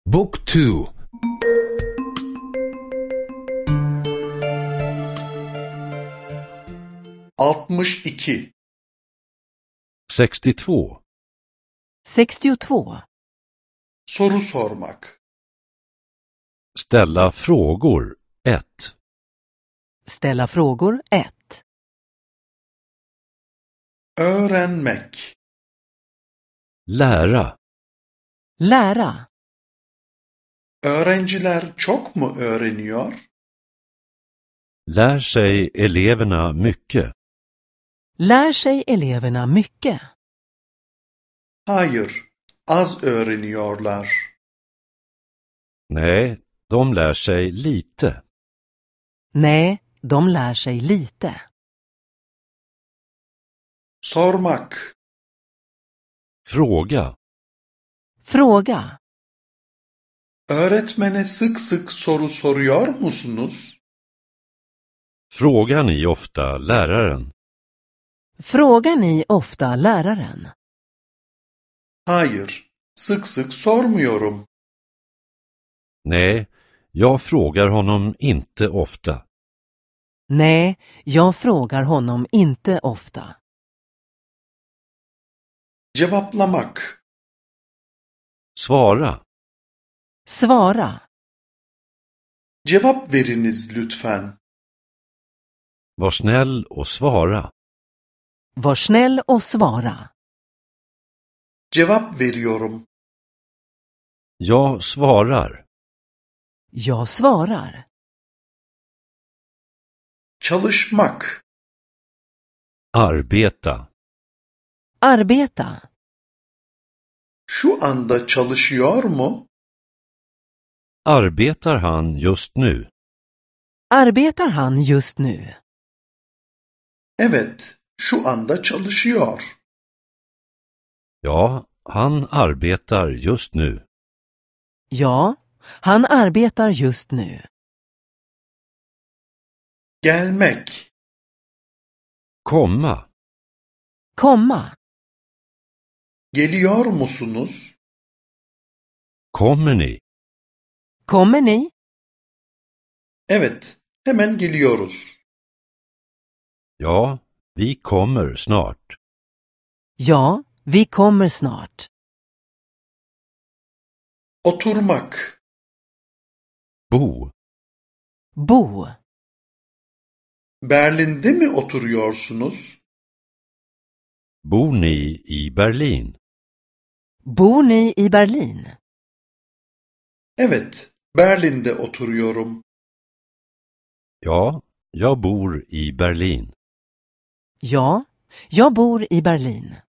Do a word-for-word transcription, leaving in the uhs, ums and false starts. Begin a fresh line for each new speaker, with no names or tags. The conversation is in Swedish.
Book two.
altmış iki.
sextiotvå.
sextiotvå.
Soru sormak.
Ställa frågor ett.
Ställa frågor ett.
Öğrenmek.
Lära.
Lära.
Öğrenciler çok mu öğreniyor?
Lär sig eleverna mycket?
Lär sig eleverna mycket?
Hayır, az öğreniyorlar.
Nej, de lär sig lite.
Nej, de lär sig lite.
Sormak.
Fråga.
Fråga.
Öğretmene sık sık soru soruyor musunuz?
Frågar ni ofta läraren?
Frågar ni ofta läraren?
Hayır, sık sık sormuyorum.
Nej, jag frågar honom inte ofta.
Nej, jag frågar honom inte ofta.
Cevaplamak.
Svara.
Svara.
Cevap veriniz lütfen.
Var snäll och svara.
Var snäll och svara.
Cevap veriyorum.
Jag svarar.
Jag svarar.
Çalışmak.
Arbeta.
Arbeta.
Şu anda çalışıyor mu?
Arbetar han just nu?
Arbetar han just nu?
Evet, şu anda çalışıyor.
Ja, han arbetar just nu.
Ja, han arbetar just nu.
Gelmek.
Komma.
Komma.
Geliyor musunuz?
Kommer ni?
Kommer ni?
Evet, hemen geliyoruz.
Ja, vi kommer snart.
Ja, vi kommer snart.
Oturmak.
Bo.
Bo.
Berlin'de mi oturuyorsunuz?
Bor ni i Berlin?
Bor ni i Berlin?
Evet, Berlin'de oturuyorum.
Ja, jag bor i Berlin.
Ja, jag bor i Berlin.